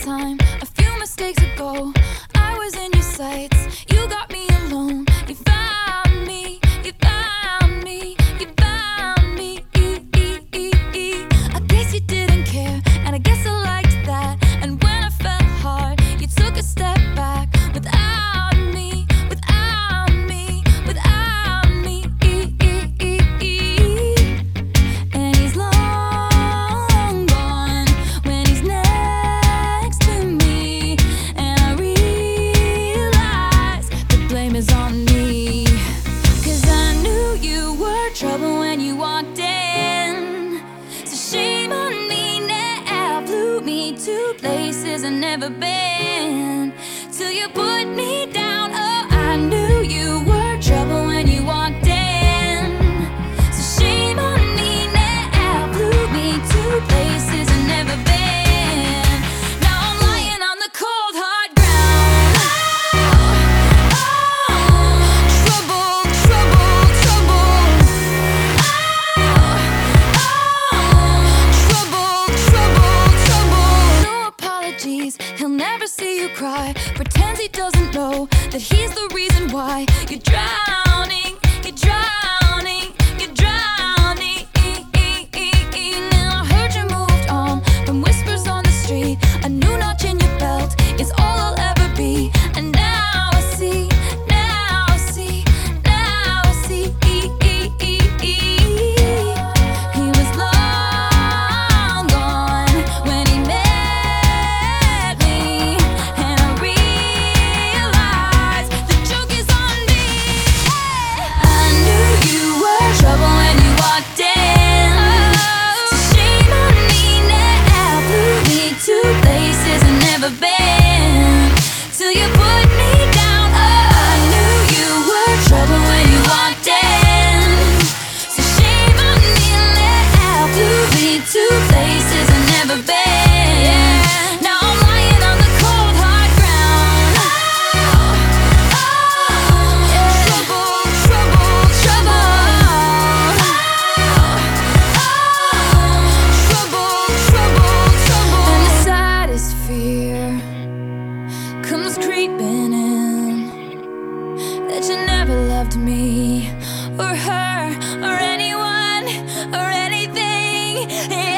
time, a few mistakes ago, I was in your sights. You got me alone. You found me. You found me. You found me. I guess you didn't care, and I guess I liked that. And when I fell hard, you took a step back. Without me, without me, without me. And he's long gone when he's next to me. And I realize the blame is on me. 'Cause I knew you were trouble when you walked in. So shame on me now, flew me to places I've never been. Till you put me down, oh, I knew you were trouble when you walked in. So shame on me now, flew me to places I've never been. Now I'm lying on the cold hard ground. Trouble, trouble, trouble. Trouble, trouble, trouble. No apologies, he'll never see you cry. Pretends he doesn't know that he's the reason why you're drowning, you're drowning, you're drowning. Now I heard you moved on from whispers on the street. A new notch in your belt is all I'll ever be. And now I see, now I see, now I see. He was long gone when he met me. And I realized the joke is on me. I knew you were trouble when you walked in. So shame on me now, flew me to places I've never been. Till you put me down, oh, I knew you were trouble when you walked in. So shame on me now, flew me to places I've never been. Now I'm lying on the cold hard ground. Trouble, trouble, trouble. Trouble, trouble, trouble. And the saddest fear comes creeping in, that you never loved me or her or anyone or anything.